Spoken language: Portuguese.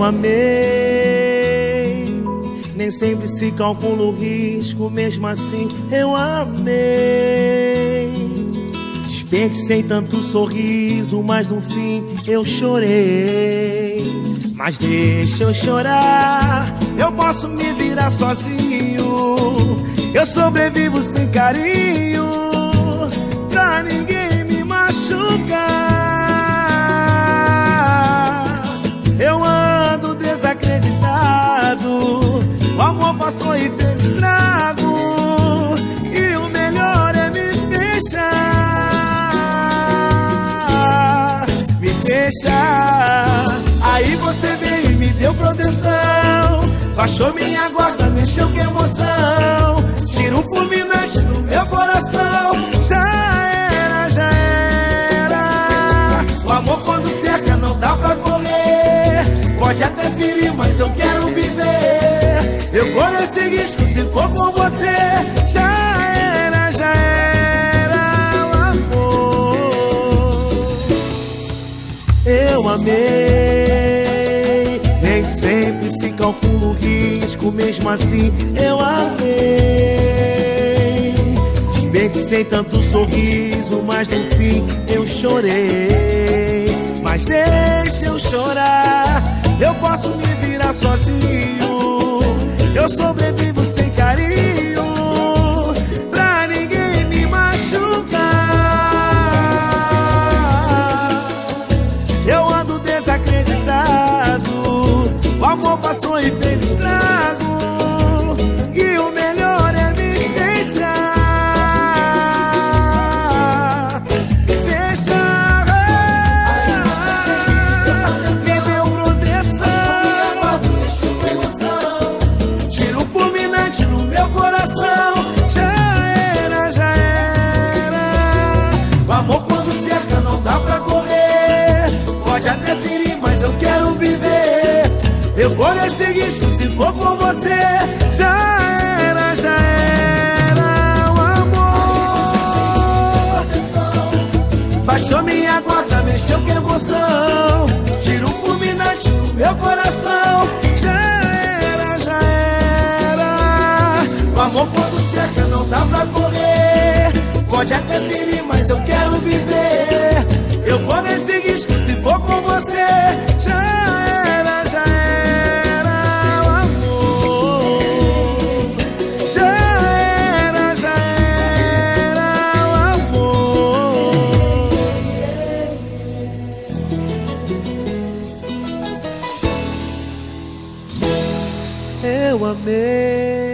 amei. Nem sempre se calcula o risco, mesmo assim eu amei. Desperdicei tanto sorriso, mas no fim eu chorei. Mas deixa eu chorar, eu posso me virar sozinho. Eu sobrevivo sem carinho, pra ninguém me machucar. Eu ando desacreditado, o amor passou e fez estrago, e o melhor é me fechar. Me fechar. Aí você veio e me deu proteção, baixou minha guarda, mexeu com emoção, tiro fulminante no meu coração. Já era. O amor quando cerca não dá pra correr, pode até ferir, mas eu quero viver. Eu corro esse risco se for com você. Já era o amor. Eu amei. Nem sempre se calcula o risco, mesmo assim eu amei. Desperdicei tanto sorriso, mas no fim eu chorei. Mas deixa eu chorar, eu posso me virar sozinho. Eu sobrevivo sem carinho, pra ninguém me machucar. Eu ando desacreditado, o amor passou e fez estrago, e o melhor é me deixar. Me deixar. Me deu proteção, tiro fulminante no meu coração. Já era. O amor quando cerca não dá pra correr, pode até ferir, mas eu quero viver. Eu corro esse risco se for com você. Já era o amor. Baixou minha guarda, mexeu com emoção, tiro fulminante no meu coração. Já era. O amor quando cerca não dá pra correr, pode até ferir, mas eu quero viver. Eu corro esse risco se for com você. Já era o amor. Já era o amor. Eu amei.